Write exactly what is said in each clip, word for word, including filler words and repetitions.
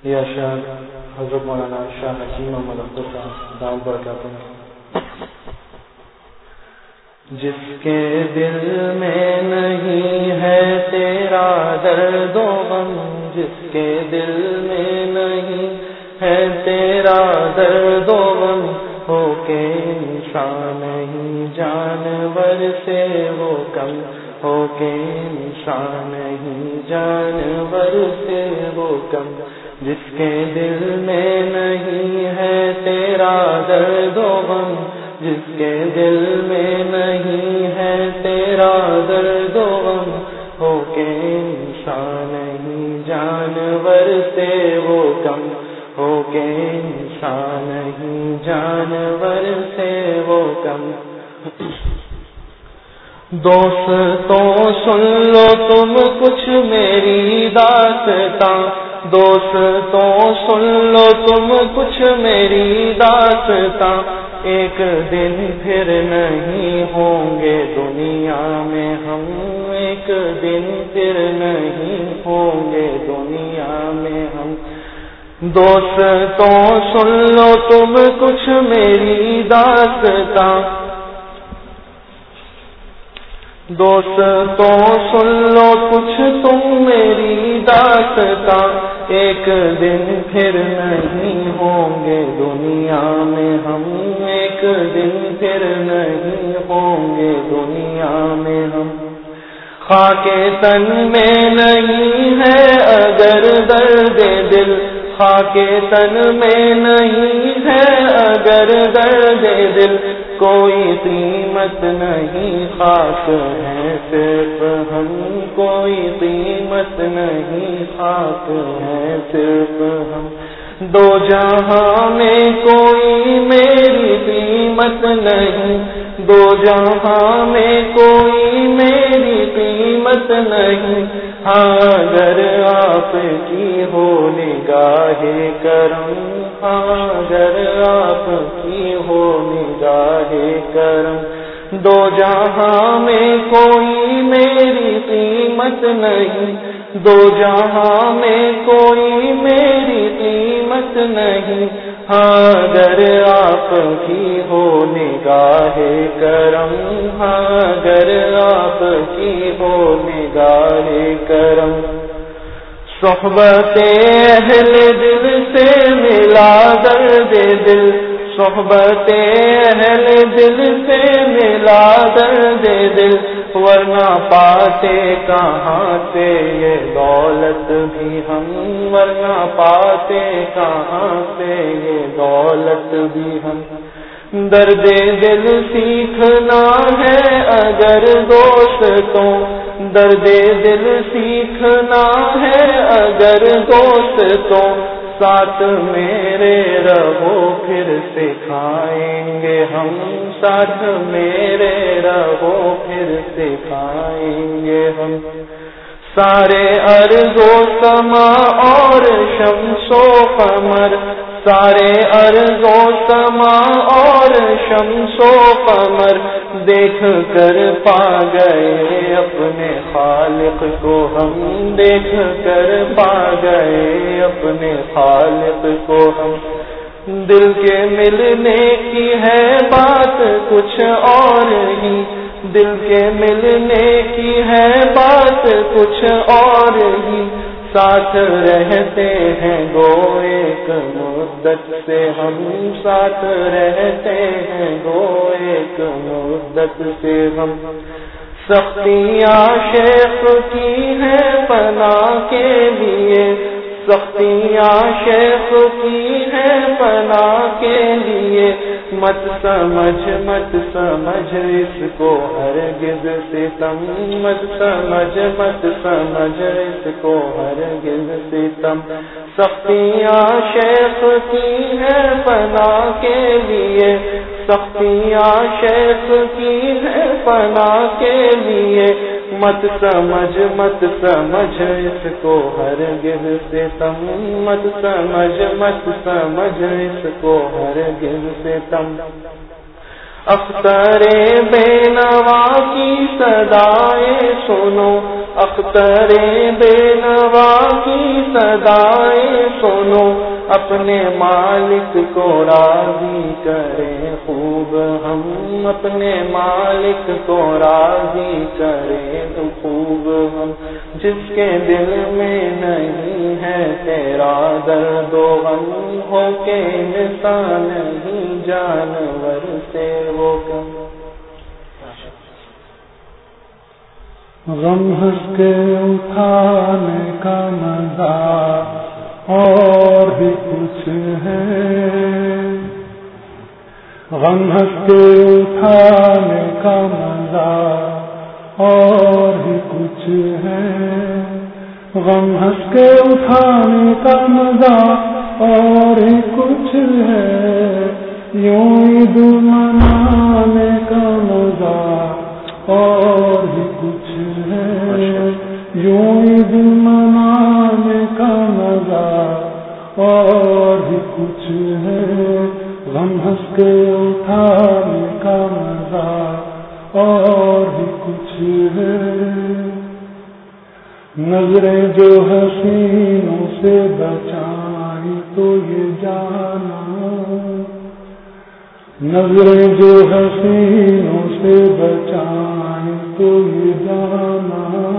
یا شاہ حضرت مولانا شاہ حکیم محمد اختر صاحب دام برکاتہ ہیں۔ جس کے دل میں نہیں ہے تیرا درد و غم، جس کے دل میں نہیں ہے تیرا درد و غم، ہو کے انسان نہیں جانور سے وہ کم، ہو کے انسان نہیں جانور سے وہ کم۔ جس کے دل میں نہیں ہے تیرا درد و غم، جس کے دل میں نہیں ہے تیرا درد و غم، ہو کے انسان نہیں جانور سے وہ کم، ہو کے انسان نہیں جانور سے وہ کم۔ دوستوں سن لو تم کچھ میری داستاں، دوستوں سن لو تم کچھ میری داستاں، ایک دن پھر نہیں ہوں گے دنیا میں ہم، ایک دن پھر نہیں ہوں گے دنیا میں ہم۔ دوستوں سن لو تم کچھ میری داستاں، دوستوں سن لو کچھ تم میری داستاں، ایک دن پھر نہیں ہوں گے دنیا میں ہم، ایک دن پھر نہیں ہوں گے دنیا میں ہم۔ خاک تن میں نہیں ہے اگر درد دل، خاک تن میں نہیں ہے اگر درد دل، کوئی قیمت نہیں خاک ہے صرف ہم، کوئی قیمت نہیں خاک ہے صرف ہم۔ دو جہاں میں کوئی میری قیمت نہیں، دو جہاں میں کوئی میری قیمت نہیں، ہاں اگر آپ کی ہو نگاہ کرم، ہاں اگر آپ کی ہو نگاہ کرم۔ دو جہاں میں کوئی میری قیمت نہیں، دو جہاں میں کوئی میری قیمت نہیں، ہاں اگر آپ کی ہو نگاہ کرم، ہاں اگر آپ کی ہو نگاہ کرم۔ صحبت اہل دل سے ملا درد دل، صحبت اہل دل سے ملا درد دل، ورنہ پاتے کہاں سے یہ دولت بھی ہم، ورنہ پاتے کہاں سے یہ دولت بھی ہم۔ درد دل سیکھنا ہے اگر دوستوں، درد دل سیکھنا ہے اگر دوستوں، ساتھ میرے رہو پھر سکھائیں گے ہم، ساتھ میرے رہو پھر سکھائیں گے ہم۔ سارے ارض و سما اور شمس و قمر، سارے ارض و سما اور شمس و قمر، دیکھ کر پا گئے اپنے خالق کو ہم، دیکھ کر پا گئے اپنے خالق کو ہم۔ دل کے ملنے کی ہے بات کچھ اور ہی، دل کے ملنے کی ہے بات کچھ اور ہی، ساتھ رہتے ہیں گو ایک مدت سے ہم، ساتھ رہتے ہیں گو ایک مدت سے ہم۔ سختیاں شیخ کی ہیں فنا کے لیے، سختیاں شیخ کی ہیں فنا کے لیے، مت سمجھ مت سمجھ اس کو ہرگز ستم، مت سمجھ مت سمجھ اس کو ہرگز ستم۔ سختیاں شیخ کی ہیں فنا کے لیے، سختیاں شیخ کی ہیں فنا کے لیے، مت سمجھ مت سمجھ اس کو ہرگز ستم، مت سمجھ مت سمجھ اس کو ہرگز ستم۔ اختر بے نوا کی صدائیں سنو، اختر بے نوا کی صدائیں سنو، اپنے مالک کو راضی کریں خوب ہم، اپنے مالک کو راضی کریں خوب ہم، جس کے دل میں نہیں ہے تیرا درد و غم، ہو کے انسان نہیں جانور سے وہ کم۔ غم ہنس کے اٹھانے کا مزہ اور بھی کچھ ہے، غم ہنس کے اٹھانے کا مزہ اور بھی کچھ ہے، غم ہنس کے اٹھانے کا مزہ اور بھی کچھ ہے، یوں عید منانے کا مزہ اور بھی کچھ ہے، یوں عید منانے کا مزہ اور بھی کچھ ہے، غم ہنس کے اٹھانے کا مزہ اور بھی کچھ ہے۔ نظریں جو حسینوں سے بچائیں تو یہ جانا، نظریں جو حسینوں سے بچائیں تو یہ جانا،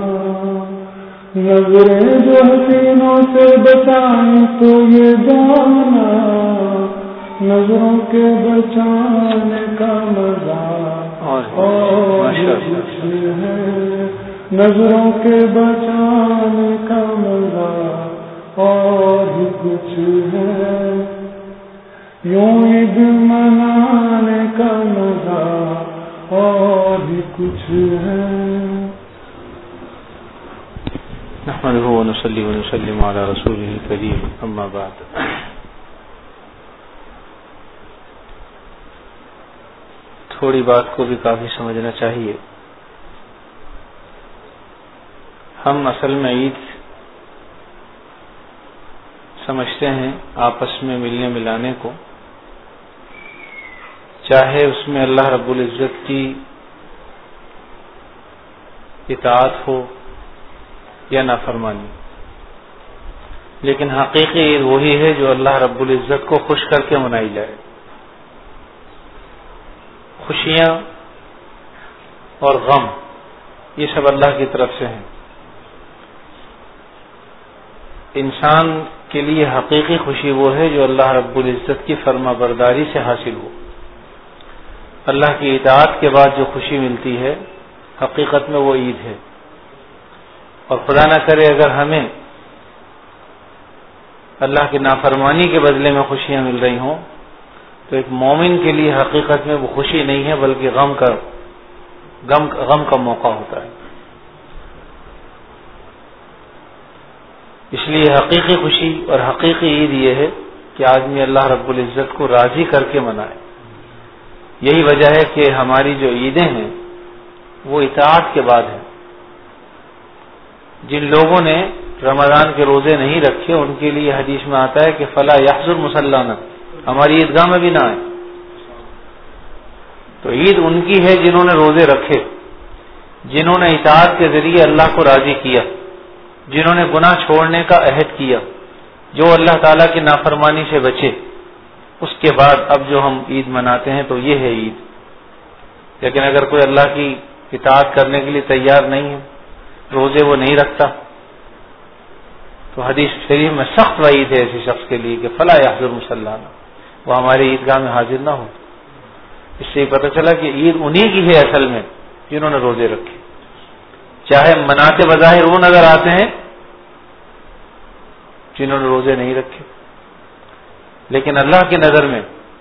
نظریں جو حسینوں سے بچائیں تو یہ جانا، نظروں کے بچانے کا مزہ اور کچھ ہے، نظروں کے بچانے کا مزہ اور بھی کچھ ہے، یوں عید منانے کا مزہ اور بھی کچھ ہے۔ نحمده ونصلي ونسلم على رسوله الكريم، اما بعد۔ تھوڑی بات کو بھی کافی سمجھنا چاہیے۔ ہم اصل میں عید سمجھتے ہیں آپس میں ملنے ملانے کو، چاہے اس میں اللہ رب العزت کی اطاعت ہو یا نافرمانی، لیکن حقیقی عید وہی ہے جو اللہ رب العزت کو خوش کر کے منائی جائے۔ خوشیاں اور غم یہ سب اللہ کی طرف سے ہیں۔ انسان کے لیے حقیقی خوشی وہ ہے جو اللہ رب العزت کی فرما برداری سے حاصل ہو۔ اللہ کی اطاعت کے بعد جو خوشی ملتی ہے حقیقت میں وہ عید ہے، اور خدا نہ کرے اگر ہمیں اللہ کی نافرمانی کے بدلے میں خوشیاں مل رہی ہوں تو ایک مومن کے لیے حقیقت میں وہ خوشی نہیں ہے بلکہ غم کا غم غم کا موقع ہوتا ہے۔ اس لیے حقیقی خوشی اور حقیقی عید یہ ہے کہ آدمی اللہ رب العزت کو راضی کر کے منائے۔ یہی وجہ ہے کہ ہماری جو عیدیں ہیں وہ اطاعت کے بعد ہیں۔ جن لوگوں نے رمضان کے روزے نہیں رکھے ان کے لیے حدیث میں آتا ہے کہ فلا یحضر مصلانا، ہماری عیدگاہ میں بھی نہ آئے۔ تو عید ان کی ہے جنہوں نے روزے رکھے، جنہوں نے اطاعت کے ذریعے اللہ کو راضی کیا، جنہوں نے گناہ چھوڑنے کا عہد کیا، جو اللہ تعالیٰ کی نافرمانی سے بچے۔ اس کے بعد اب جو ہم عید مناتے ہیں تو یہ ہے عید۔ لیکن اگر کوئی اللہ کی اطاعت کرنے کے لیے تیار نہیں ہے، روزے وہ نہیں رکھتا، تو حدیث شریف میں سخت وعید ہے ایسے شخص کے لیے کہ فلا یحضر مصلانا، وہ ہماری عیدگاہ میں حاضر نہ ہو۔ اس سے پتہ چلا کہ عید انہی کی ہے اصل میں جنہوں نے روزے رکھے، چاہے مناتے بظاہر وہ نظر آتے ہیں جنہوں نے روزے نہیں رکھے، لیکن اللہ کی نظر میں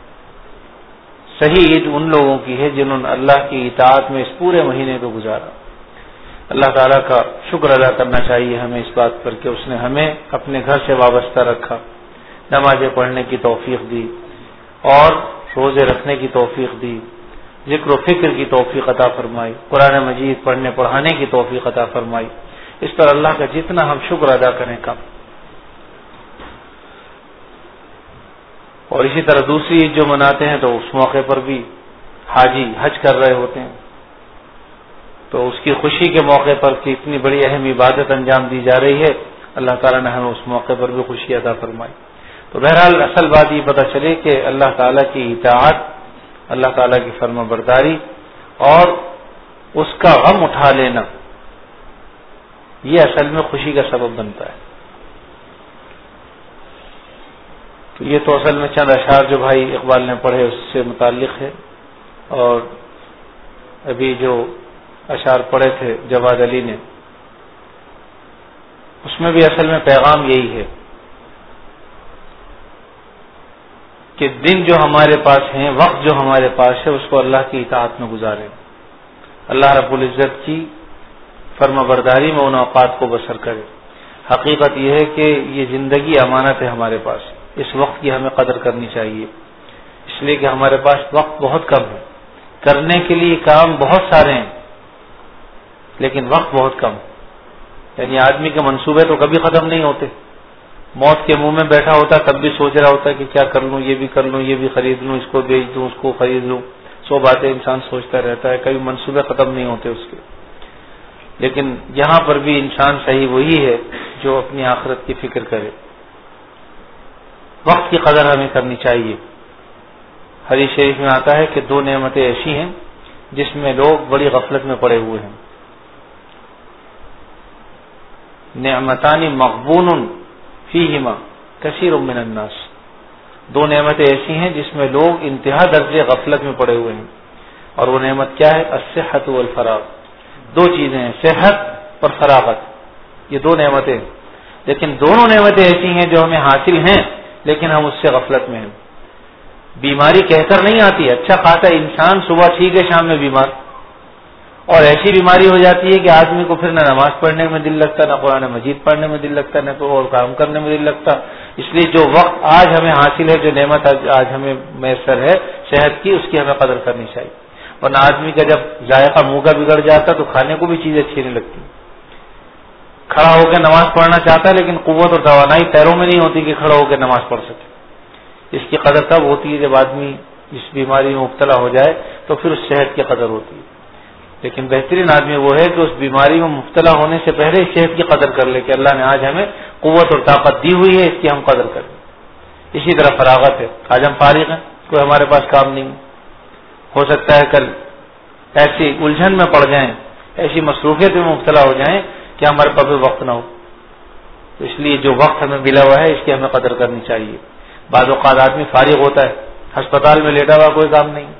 صحیح عید ان لوگوں کی ہے جنہوں نے اللہ کی اطاعت میں اس پورے مہینے کو گزارا۔ اللہ تعالیٰ کا شکر ادا کرنا چاہیے ہمیں اس بات پر کہ اس نے ہمیں اپنے گھر سے وابستہ رکھا، نمازیں پڑھنے کی توفیق دی اور روزے رکھنے کی توفیق دی، ذکر و فکر کی توفیق عطا فرمائی، قرآن مجید پڑھنے پڑھانے کی توفیق عطا فرمائی۔ اس پر اللہ کا جتنا ہم شکر ادا کریں کم۔ اور اسی طرح دوسری عید جو مناتے ہیں تو اس موقع پر بھی حاجی حج کر رہے ہوتے ہیں، تو اس کی خوشی کے موقع پر کہ اتنی بڑی اہم عبادت انجام دی جا رہی ہے اللہ تعالیٰ نے ہمیں اس موقع پر بھی خوشی عطا فرمائی. تو بہرحال اصل بات یہ پتہ چلے کہ اللہ تعالیٰ کی اطاعت، اللہ تعالیٰ کی فرما برداری اور اس کا غم اٹھا لینا، یہ اصل میں خوشی کا سبب بنتا ہے. تو یہ تو اصل میں چند اشعار جو بھائی اقبال نے پڑھے اس سے متعلق ہے. اور ابھی جو اشعار پڑھے تھے جواد علی نے، اس میں بھی اصل میں پیغام یہی ہے کہ دن جو ہمارے پاس ہیں، وقت جو ہمارے پاس ہے، اس کو اللہ کی اطاعت میں گزاریں، اللہ رب العزت کی فرما برداری میں ان اوقات کو بسر کرے. حقیقت یہ ہے کہ یہ زندگی امانت ہے ہمارے پاس، اس وقت کی ہمیں قدر کرنی چاہیے، اس لیے کہ ہمارے پاس وقت بہت کم ہے، کرنے کے لیے کام بہت سارے ہیں لیکن وقت بہت کم. یعنی آدمی کے منصوبے تو کبھی ختم نہیں ہوتے. موت کے منہ میں بیٹھا ہوتا تب بھی سوچ رہا ہوتا ہے کہ کیا کر لوں، یہ بھی کر لوں، یہ بھی خرید لوں، اس کو بیچ دوں، اس کو خرید لوں. سو باتیں انسان سوچتا رہتا ہے، کبھی منصوبے ختم نہیں ہوتے اس کے. لیکن یہاں پر بھی انسان صحیح وہی ہے جو اپنی آخرت کی فکر کرے. وقت کی قدر ہمیں کرنی چاہیے. حدیث شریف میں آتا ہے کہ دو نعمتیں ایسی ہیں جس میں لوگ بڑی غفلت میں پڑے ہوئے ہیں. نعمتان مغبون فیہما کثیر من الناس. دو نعمتیں ایسی ہیں جس میں لوگ انتہا درجے غفلت میں پڑے ہوئے ہیں. اور وہ نعمت کیا ہے؟ الصحت والفراغ. دو چیزیں ہیں، صحت اور فراغت، یہ دو نعمتیں. لیکن دونوں نعمتیں ایسی ہیں جو ہمیں حاصل ہیں لیکن ہم اس سے غفلت میں ہیں. بیماری کہہ کر نہیں آتی. اچھا خاصا انسان صبح ٹھیک ہے، شام میں بیمار، اور ایسی بیماری ہو جاتی ہے کہ آدمی کو پھر نہ نماز پڑھنے میں دل لگتا، نہ قرآن مجید پڑھنے میں دل لگتا، نہ کوئی اور کام کرنے میں دل لگتا. اس لیے جو وقت آج ہمیں حاصل ہے، جو نعمت آج ہمیں میسر ہے صحت کی، اس کی ہمیں قدر کرنی چاہیے. ورنہ آدمی کا جب ذائقہ منہ کا بگڑ جاتا تو کھانے کو بھی چیزیں اچھی نہیں لگتی. کھڑا ہو کے نماز پڑھنا چاہتا ہے لیکن قوت اور توانائی پیروں میں نہیں ہوتی کہ کھڑا ہو کے نماز پڑھ سکے. اس کی قدر تب ہوتی ہے جب آدمی اس بیماری میں مبتلا ہو جائے تو پھر اس صحت کی قدر ہوتی ہے. لیکن بہترین آدمی وہ ہے کہ اس بیماری میں مبتلا ہونے سے پہلے صحت کی قدر کر لے کہ اللہ نے آج ہمیں قوت اور طاقت دی ہوئی ہے، اس کی ہم قدر کریں. اسی طرح فراغت ہے. آج ہم فارغ ہیں، کوئی ہمارے پاس کام نہیں. ہو سکتا ہے کل ایسی الجھن میں پڑ جائیں، ایسی مصروفیت میں مبتلا ہو جائیں کہ ہمارے پاس وقت نہ ہو. تو اس لیے جو وقت ہمیں ملا ہوا ہے اس کی ہمیں قدر کرنی چاہیے. بعض اوقات آدمی فارغ ہوتا ہے، ہسپتال میں لیٹا ہوا کوئی کام نہیں،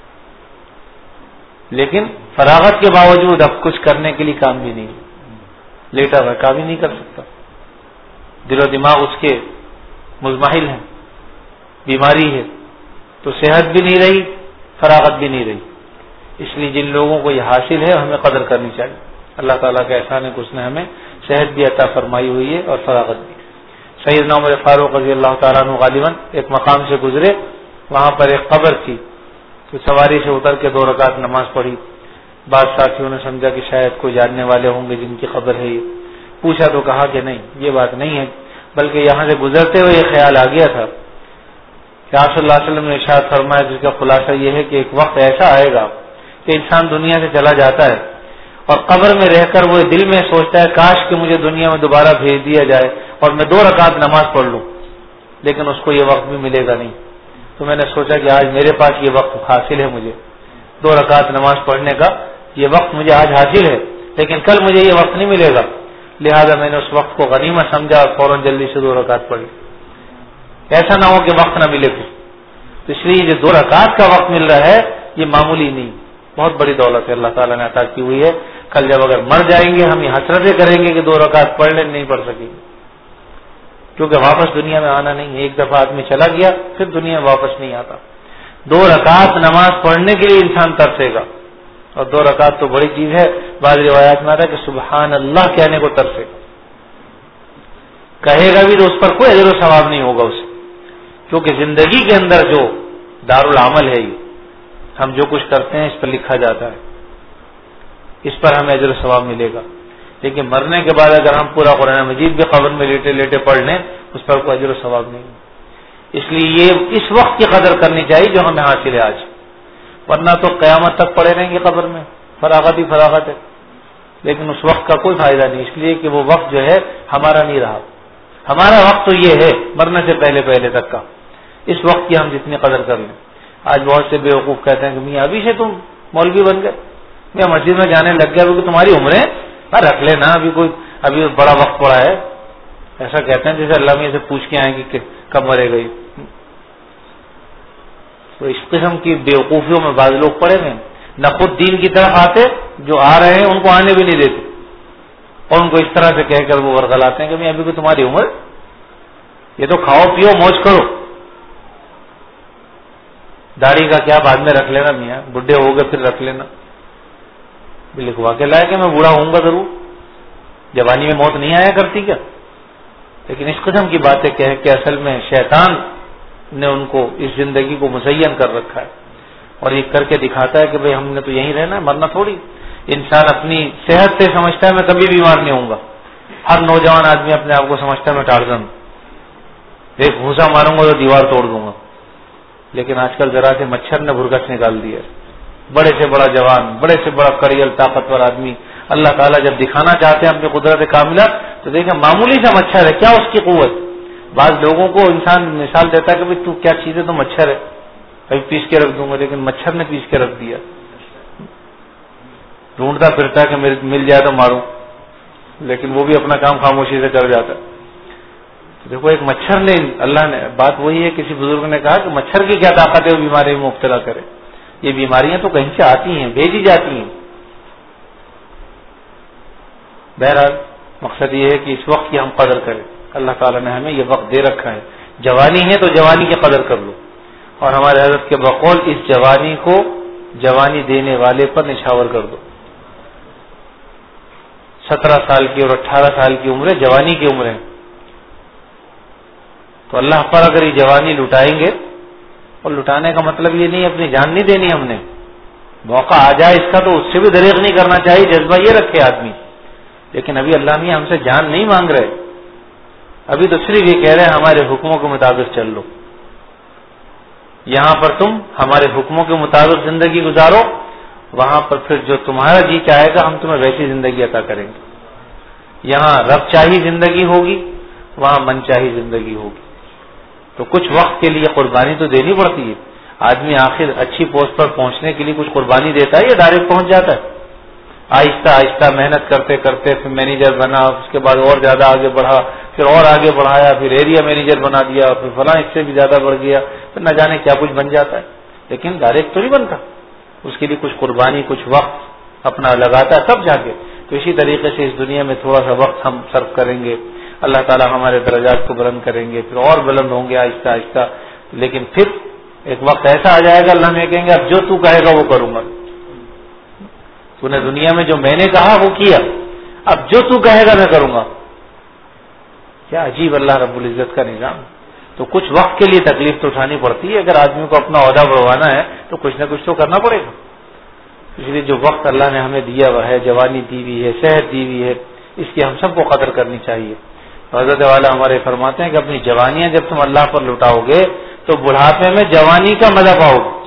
لیکن فراغت کے باوجود اب کچھ کرنے کے لیے کام بھی نہیں، لیٹا ہوا کام ہی نہیں کر سکتا. دل و دماغ اس کے مزمحل ہیں، بیماری ہے، تو صحت بھی نہیں رہی، فراغت بھی نہیں رہی. اس لیے جن لوگوں کو یہ حاصل ہے ہمیں قدر کرنی چاہیے. اللہ تعالیٰ کا احسان ہے کہ اس نے ہمیں صحت بھی عطا فرمائی ہوئی ہے اور فراغت بھی. سیدنا عمر فاروق رضی اللہ تعالیٰ عنہ غالباً ایک مقام سے گزرے، وہاں پر ایک قبر تھی، تو سواری سے اتر کے دو رکعت نماز پڑھی. بعض ساتھیوں نے سمجھا کہ شاید کوئی جاننے والے ہوں گے جن کی قبر ہے. یہ پوچھا تو کہا کہ نہیں، یہ بات نہیں ہے، بلکہ یہاں سے گزرتے ہوئے یہ خیال آ گیا تھا کہ آپ صلی اللہ علیہ وسلم نے ارشاد فرمایا، جس کا خلاصہ یہ ہے کہ ایک وقت ایسا آئے گا کہ انسان دنیا سے چلا جاتا ہے اور قبر میں رہ کر وہ دل میں سوچتا ہے کاش کہ مجھے دنیا میں دوبارہ بھیج دیا جائے اور میں دو رکعت نماز پڑھ لوں، لیکن اس کو یہ وقت بھی ملے گا نہیں. تو میں نے سوچا کہ آج میرے پاس یہ وقت حاصل ہے، مجھے دو رکعت نماز پڑھنے کا یہ وقت مجھے آج حاصل ہے، لیکن کل مجھے یہ وقت نہیں ملے گا. لہذا میں نے اس وقت کو غنیمت سمجھا اور فوراً جلدی سے دو رکعت پڑھی. ایسا نہ ہو کہ وقت نہ ملے کچھ. تو اس لیے جو دو رکعت کا وقت مل رہا ہے یہ معمولی نہیں، بہت بڑی دولت ہے اللہ تعالیٰ نے عطا کی ہوئی ہے. کل جب اگر مر جائیں گے ہم یہ حسرتیں کریں گے کہ دو رکعت پڑھ لیں، نہیں پڑھ سکیں گے، کیونکہ واپس دنیا میں آنا نہیں ہے. ایک دفعہ آدمی چلا گیا پھر دنیا میں واپس نہیں آتا. دو رکعت نماز پڑھنے کے لیے انسان ترسے گا، اور دو رکعت تو بڑی چیز ہے. بعض روایات میں آتا ہے کہ سبحان اللہ کہنے کو ترسے گا، کہے گا بھی تو اس پر کوئی اجر و ثواب نہیں ہوگا اسے، کیونکہ زندگی کے اندر جو دارالعمل ہے، یہ ہم جو کچھ کرتے ہیں اس پر لکھا جاتا ہے، اس پر ہمیں اجر و ثواب ملے گا. لیکن مرنے کے بعد اگر ہم پورا قرآن مجید بھی قبر میں لیٹے لیٹے پڑھ لیں اس پر کوئی اجر و ثواب نہیں. اس لیے یہ اس وقت کی قدر کرنی چاہیے جو ہمیں حاصل ہے آج، ورنہ تو قیامت تک پڑے رہیں گے قبر میں، فراغت ہی فراغت ہے. لیکن اس وقت کا کوئی فائدہ نہیں، اس لیے کہ وہ وقت جو ہے ہمارا نہیں رہا. ہمارا وقت تو یہ ہے مرنے سے پہلے پہلے تک کا، اس وقت کی ہم جتنی قدر کر لیں. آج بہت سے بیوقوف کہتے ہیں کہ میاں ابھی سے تم مولوی بن گئے، میاں مسجد میں جانے لگ گیا کیونکہ تمہاری عمریں رکھ لینا، ابھی کوئی ابھی بڑا وقت پڑا ہے. ایسا کہتے ہیں جیسے اللہ میاں سے پوچھ کے آئیں کہ کب مرے گئی. تو اس قسم کی بیوقوفیوں میں بعض لوگ پڑے ہوئے، نہ خود دین کی طرف آتے، جو آ رہے ہیں ان کو آنے بھی نہیں دیتے، اور ان کو اس طرح سے کہہ کر وہ ورغلاتے ہیں کہ میں ابھی کوئی تمہاری عمر، یہ تو کھاؤ پیو موج کرو، داڑھی کا کیا بعد میں رکھ لینا، میاں بڈھے ہو گئے پھر رکھ لینا. لکھوا کے لائے کہ میں بوڑھا ہوں گا ضرور، جوانی میں موت نہیں آیا کرتی کیا. لیکن اس قسم کی باتیں کہہ کے اصل میں شیطان نے ان کو اس زندگی کو مزین کر رکھا ہے، اور یہ کر کے دکھاتا ہے کہ بھئی ہم نے تو یہیں رہنا ہے، مرنا تھوڑی. انسان اپنی صحت سے سمجھتا ہے میں کبھی بیمار نہیں ہوں گا. ہر نوجوان آدمی اپنے آپ کو سمجھتا ہے میں ٹارزن، ایک گھوسا ماروں گا تو دیوار توڑ دوں گا. لیکن آج کل ذرا سے مچھر نے بھرگس نکال دیا. بڑے سے بڑا جوان، بڑے سے بڑا کڑیل طاقتور آدمی اللہ تعالیٰ جب دکھانا چاہتے ہیں اپنی قدرت کاملہ تو دیکھیں معمولی سا مچھر ہے، کیا اس کی قوت. بعض لوگوں کو انسان مثال دیتا ہے کہ بھائی تو کیا چیز ہے، تو مچھر ہے، کبھی پیس کے رکھ دوں گا، لیکن مچھر نے پیس کے رکھ دیا. ڈھونڈتا پھرتا ہے کہ مل جائے تو ماروں، لیکن وہ بھی اپنا کام خاموشی سے کر جاتا ہے. دیکھو ایک مچھر نے، اللہ نے، بات وہی ہے، کسی بزرگ نے کہا کہ مچھر کی کیا طاقت ہے وہ بیماری میں مبتلا کرے. یہ بیماریاں تو کہیں سے آتی ہیں، بھیجی جاتی ہیں. بہرحال مقصد یہ ہے کہ اس وقت کی ہم قدر کریں. اللہ تعالیٰ نے ہمیں یہ وقت دے رکھا ہے، جوانی ہے تو جوانی کی قدر کر لو. اور ہمارے حضرت کے بقول اس جوانی کو جوانی دینے والے پر نچھاور کر دو. سترہ سال کی اور اٹھارہ سال کی عمریں جوانی کی عمریں، تو اللہ پر اگر یہ جوانی لٹائیں گے، اور لٹانے کا مطلب یہ نہیں اپنی جان نہیں دینی، ہم نے موقع آ جائے اس کا تو اس سے بھی دریغ نہیں کرنا چاہیے، جذبہ یہ رکھے آدمی. لیکن ابھی اللہ میاں ہم سے جان نہیں مانگ رہے، ابھی تو صرف یہ کہہ رہے ہیں ہمارے حکموں کے مطابق چل لو. یہاں پر تم ہمارے حکموں کے مطابق زندگی گزارو، وہاں پر پھر جو تمہارا جی چاہے گا ہم تمہیں ویسی زندگی عطا کریں گے. یہاں رب چاہی زندگی ہوگی، وہاں من چاہی زندگی ہوگی. تو کچھ وقت کے لیے قربانی تو دینی پڑتی ہے. آدمی آخر اچھی پوسٹ پر پہنچنے کے لیے کچھ قربانی دیتا ہے یا ڈائریکٹ پہنچ جاتا ہے؟ آہستہ آہستہ محنت کرتے کرتے پھر مینیجر بنا، اس کے بعد اور زیادہ آگے بڑھا، پھر اور آگے بڑھایا، پھر ایریا مینیجر بنا دیا، پھر فلاں اس سے بھی زیادہ بڑھ گیا، پھر نہ جانے کیا کچھ بن جاتا ہے. لیکن ڈائریکٹ تو نہیں بنتا، اس کے لیے کچھ قربانی، کچھ وقت اپنا لگاتا ہے تب جا کے. تو اسی طریقے سے اس دنیا میں تھوڑا سا وقت ہم صرف کریں گے، اللہ تعالیٰ ہمارے درجات کو بلند کریں گے، پھر اور بلند ہوں گے آہستہ آہستہ. لیکن پھر ایک وقت ایسا آ جائے گا اللہ ہمیں کہیں گے اب جو تو کہے گا وہ کروں گا. تو نے دنیا میں جو میں نے کہا وہ کیا، اب جو تو کہے گا میں کروں گا. کیا عجیب اللہ رب العزت کا نظام. تو کچھ وقت کے لیے تکلیف تو اٹھانی پڑتی ہے، اگر آدمی کو اپنا عہدہ بڑھوانا ہے تو کچھ نہ کچھ تو کرنا پڑے گا. اس لیے جو وقت اللہ نے ہمیں دیا ہوا ہے، جوانی دی ہوئی ہے، صحت دی ہوئی ہے، اس کی ہم سب کو قدر کرنی چاہیے. حضرت والا ہمارے فرماتے ہیں کہ اپنی جوانیاں جب تم اللہ پر لٹاؤ گے تو بڑھاپے میں جوانی کا مزہ پاؤ گے.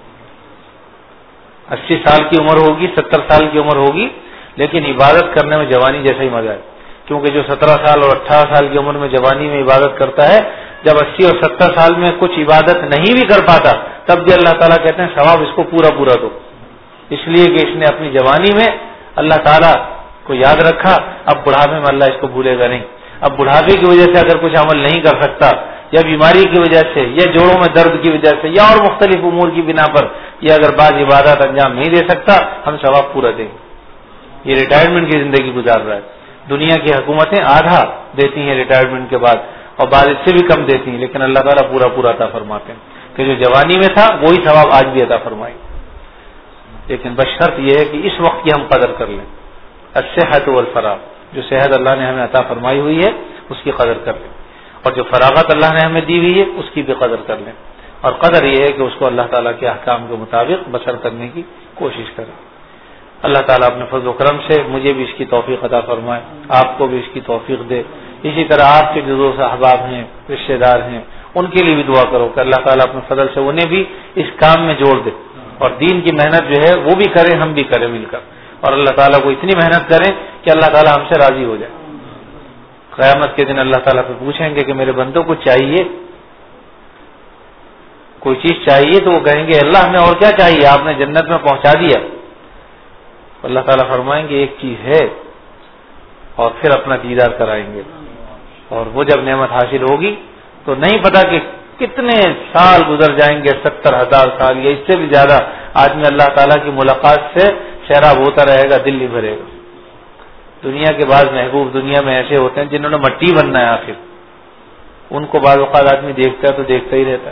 اسی سال کی عمر ہوگی، ستر سال کی عمر ہوگی، لیکن عبادت کرنے میں جوانی جیسا ہی مزہ ہے. کیونکہ جو سترہ سال اور اٹھارہ سال کی عمر میں جوانی میں عبادت کرتا ہے، جب اسی اور ستر سال میں کچھ عبادت نہیں بھی کر پاتا تب بھی اللہ تعالیٰ کہتے ہیں ثواب اس کو پورا پورا دو. اس لیے کہ اس نے اپنی جوانی میں اللہ تعالیٰ کو یاد رکھا، اب بڑھاپے میں اللہ اس کو بھولے گا نہیں. اب بڑھاپے کی وجہ سے اگر کچھ عمل نہیں کر سکتا، یا بیماری کی وجہ سے، یا جوڑوں میں درد کی وجہ سے، یا اور مختلف امور کی بنا پر یہ اگر بعض عبادات انجام نہیں دے سکتا، ہم ثواب پورا دیں گے. یہ ریٹائرمنٹ کی زندگی گزار رہا ہے. دنیا کی حکومتیں آدھا دیتی ہیں ریٹائرمنٹ کے بعد اور بعض اس سے بھی کم دیتی ہیں، لیکن اللہ تعالیٰ پورا پورا عطا فرماتے ہیں کہ جو جوانی میں تھا وہی ثواب آج بھی عطا فرمائے. لیکن بس شرط یہ ہے کہ اس وقت کی ہم قدر کر لیں. الصحت والفراغ، جو صحت اللہ نے ہمیں عطا فرمائی ہوئی ہے اس کی قدر کر لیں، اور جو فراغت اللہ نے ہمیں دی ہوئی ہے اس کی بھی قدر کر لیں. اور قدر یہ ہے کہ اس کو اللہ تعالیٰ کے احکام کے مطابق بسر کرنے کی کوشش کریں. اللہ تعالیٰ اپنے فضل و کرم سے مجھے بھی اس کی توفیق عطا فرمائے، آپ کو بھی اس کی توفیق دے. اسی طرح آپ کے جو دوست احباب ہیں، رشتے دار ہیں، ان کے لیے بھی دعا کرو کہ اللہ تعالیٰ اپنے فضل سے انہیں بھی اس کام میں جوڑ دے، اور دین کی محنت جو ہے وہ بھی کریں، ہم بھی کریں مل کر. اور اللہ تعالیٰ کو اتنی محنت کریں کہ اللہ تعالیٰ ہم سے راضی ہو جائے. قیامت کے دن اللہ تعالیٰ سے پوچھیں گے کہ میرے بندوں کو چاہیے کوئی چیز چاہیے, تو وہ کہیں گے اللہ ہمیں اور کیا چاہیے, آپ نے جنت میں پہنچا دیا. اللہ تعالیٰ فرمائیں گے ایک چیز ہے, اور پھر اپنا دیدار کرائیں گے. اور وہ جب نعمت حاصل ہوگی تو نہیں پتا کہ کتنے سال گزر جائیں گے, ستر ہزار سال یا اس سے بھی زیادہ. آدمی اللہ تعالیٰ کی ملاقات سے سیراب ہوتا رہے گا, دل نہیں بھرے گا. دنیا کے بعض محبوب دنیا میں ایسے ہوتے ہیں جنہوں نے مٹی بننا ہے, آخر ان کو بعض اوقات آدمی دیکھتا ہے تو دیکھتا ہی رہتا ہے.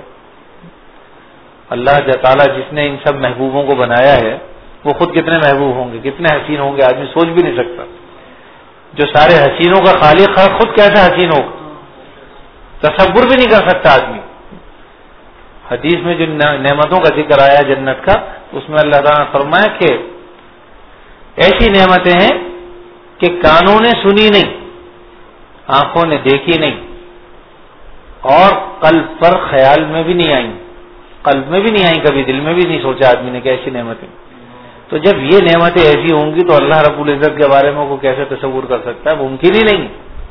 اللہ تعالیٰ جس نے ان سب محبوبوں کو بنایا ہے وہ خود کتنے محبوب ہوں گے, کتنے حسین ہوں گے, آدمی سوچ بھی نہیں سکتا. جو سارے حسینوں کا خالق ہے خود کیسا حسین ہوگا, تصور بھی نہیں کر سکتا آدمی. حدیث میں جو نعمتوں کا ذکر آیا جنت کا, اس میں اللہ تعالیٰ نے فرمایا کہ ایسی نعمتیں ہیں کہ کانوں نے سنی نہیں, آنکھوں نے دیکھی نہیں, اور قلب پر خیال میں بھی نہیں آئیں, قلب میں بھی نہیں آئیں, کبھی دل میں بھی نہیں سوچا آدمی نے کہ ایسی نعمتیں. تو جب یہ نعمتیں ایسی ہوں گی تو اللہ رب العزت کے بارے میں وہ کیسے تصور کر سکتا ہے, ممکن ہی نہیں.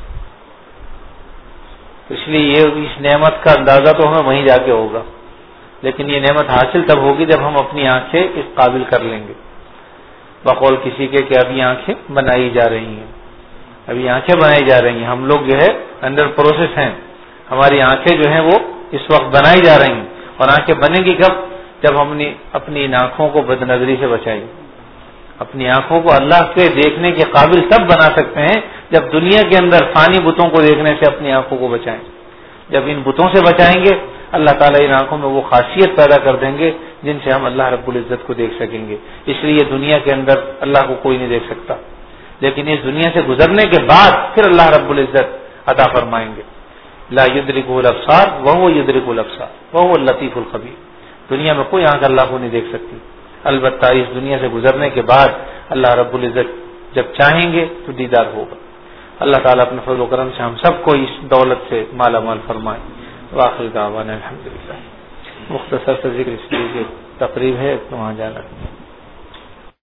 اس لیے یہ اس نعمت کا اندازہ تو ہمیں وہیں جا کے ہوگا, لیکن یہ نعمت حاصل تب ہوگی جب ہم اپنی آنکھیں اس قابل کر لیں گے. بقول کسی کے کہ ابھی آنکھیں بنائی جا رہی ہیں, ابھی آنکھیں بنائی جا رہی ہیں, ہم لوگ جو ہے انڈر پروسیس ہیں, ہماری آنکھیں جو ہیں وہ اس وقت بنائی جا رہی ہیں. اور آنکھیں بنیں گی کب, جب ہم اپنی ان آنکھوں کو بد نظری سے بچائیں گے. اپنی آنکھوں کو اللہ کے دیکھنے کے قابل تب بنا سکتے ہیں جب دنیا کے اندر فانی بتوں کو دیکھنے سے اپنی آنکھوں کو بچائیں. جب ان بتوں سے بچائیں گے اللہ تعالیٰ ان آنکھوں میں وہ خاصیت پیدا کر دیں گے جن سے ہم اللہ رب العزت کو دیکھ سکیں گے. اس لیے دنیا کے اندر اللہ کو کوئی نہیں دیکھ سکتا, لیکن اس دنیا سے گزرنے کے بعد پھر اللہ رب العزت عطا فرمائیں گے. لا یدرکہ الابصار وہو یدرک الابصار وہو اللطیف الخبیر. دنیا میں کوئی آنکھ اللہ کو نہیں دیکھ سکتی, البتہ اس دنیا سے گزرنے کے بعد اللہ رب العزت جب چاہیں گے تو دیدار ہوگا. اللہ تعالیٰ اپنے فضل و کرم سے ہم سب کو اس دولت سے مالا مال فرمائے. وآخر دعوانا الحمدللہ. مختصر سے ذکر اس لیے تقریب ہے تو وہاں جانا.